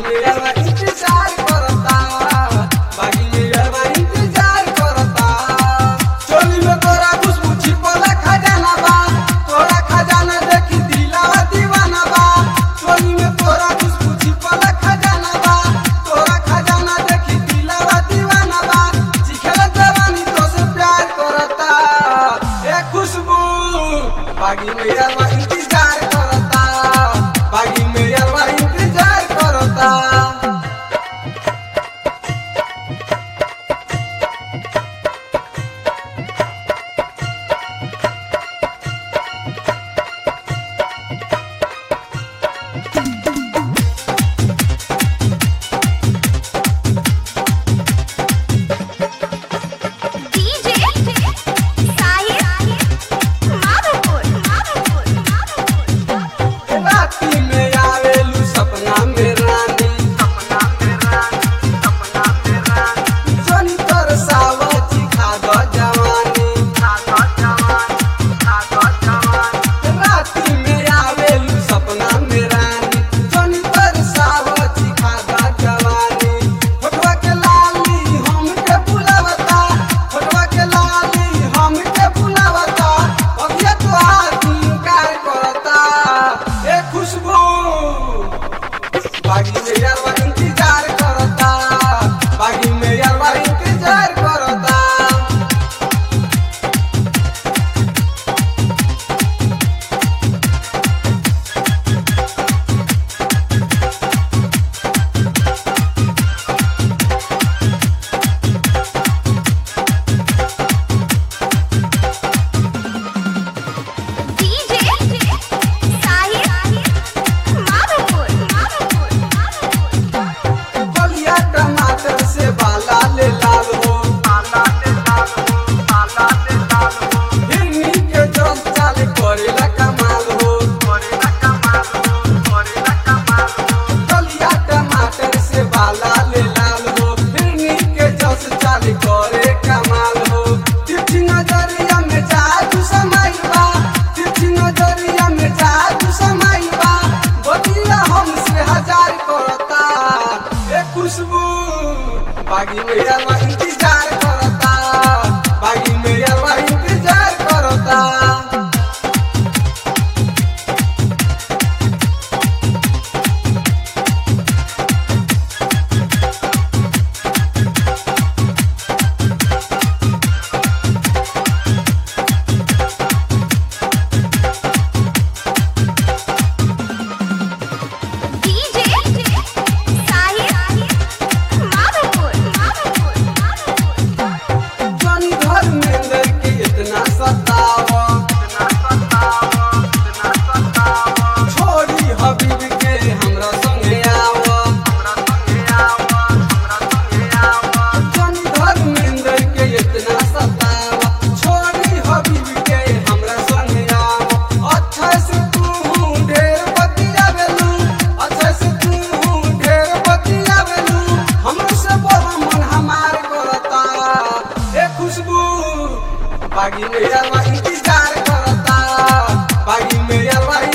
मेरा इंतजार करता, बागी मेरा इंतजार करता। चोली में तोरा खुशबू छिपला खजाना बा, तोरा खजाना देखी दिलवा दीवाना बा। चोली में तोरा खुशबू छिपला खजाना बा, तोरा खजाना देखी दिलवा दीवाना बा। चिखला जवानी तो से प्यार करता, ए खुशबू बागी मेरा इंतजार करता, बागी मेरा इंतजार करता। राती में आवेलू सपना में रानी, जोनी तरसावा चिखा दो जवानी। राती में आवेलू सपना में रानी, जोनी तरसावा चिखा दो जवानी। फोटवा के लाली हमके बुलावता, फोटवा के लाली हमके बुलावता। अभिया तोहार इनकार करता, ए खुशबू बागी मेरा इंतजार करता, बागी मेरा इंतजार करता। बलिया टमाटर से बाला ले लाल हो, हिरनी के जस चाल करेला कमाल हो। बलिया टमाटर से बाला ले लाल हो, हिरनी के जस चाल करे कमाल हो। तिरछी नजरिया में जादू समाइल बा, तिरछी नजरिया में जादू समाइल बा। बतिया हमसे हजार करता, ए खुशबू बागी मेरा इंतजार करता, बागी मेरा इंतजार करता। जोनी घर में अंदर के इतना सतावा, छोड़ी हबीब के हमरा संगे आवा। जोनी घर में अंदर के इतना सतावा, छोड़ी हबीब के हमरा संगे आवा। अच्छा से तू ढेर बतियावेलू, अच्छा से तू ढेर बतियावेलू। हमरो से बड़ा मन हमार करता, ए खुशबू बागी मेरा इंतजार करता, बागी मेरा